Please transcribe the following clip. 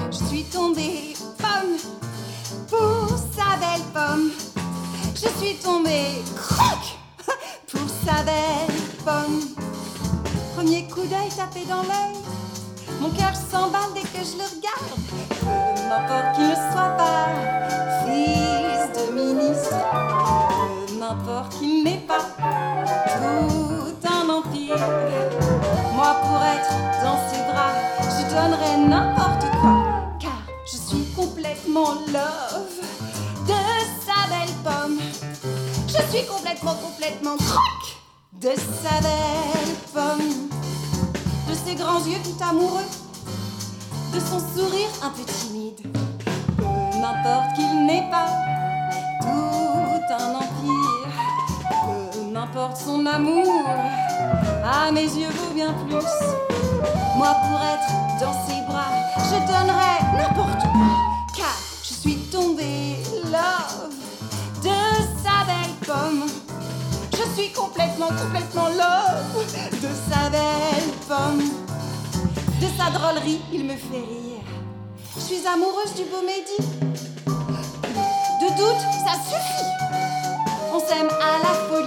Je suis tombée pomme pour sa belle pomme. Je suis tombée croque pour sa belle pomme. Premier coup d'œil tapé dans l'œil, mon cœur s'emballe dès que je le regarde. Peu m'importe qu'il ne soit pas fils de ministre, peu m'importe qu'il n'ait pas tout un empire. Moi pour être dans ses bras, je donnerais n'importe quoi, car je suis complètement love de sa belle pomme. Je suis complètement croque de sa belle pomme. De ses grands yeux tout amoureux, de son sourire un peu timide. Peu m'importe qu'il n'ait pas tout un empire, peu m'importe son amour, à mes yeux vaut bien plus. Moi pour être dans ses bras, je donnerais n'importe quoi, car je suis tombée love de sa belle pomme. Je suis complètement love de sa belle pomme. De sa drôlerie, il me fait rire. Je suis amoureuse du beau Mehdi. De doute, ça suffit. On s'aime à la folie.